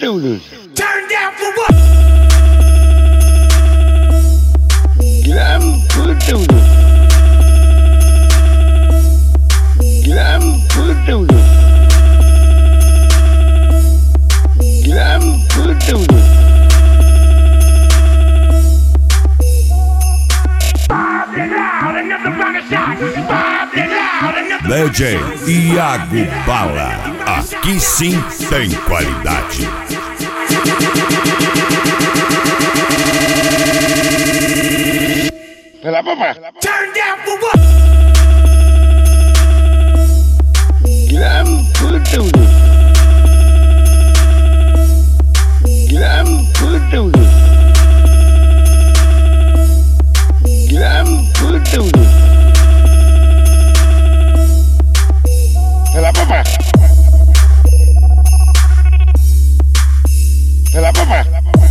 produce. Turn down for what? Glam produce. Glam produce. Glam produce. DJ Iago Bala, aqui sim tem qualidade. Pela papá. Turn down for what? Glam produce. Glam produce. Glam produce. Pela papá. Pela papá.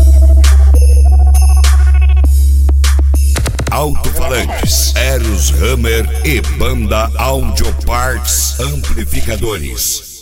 Alto-falantes, Eros Hammer e Banda Audio Parts Amplificadores.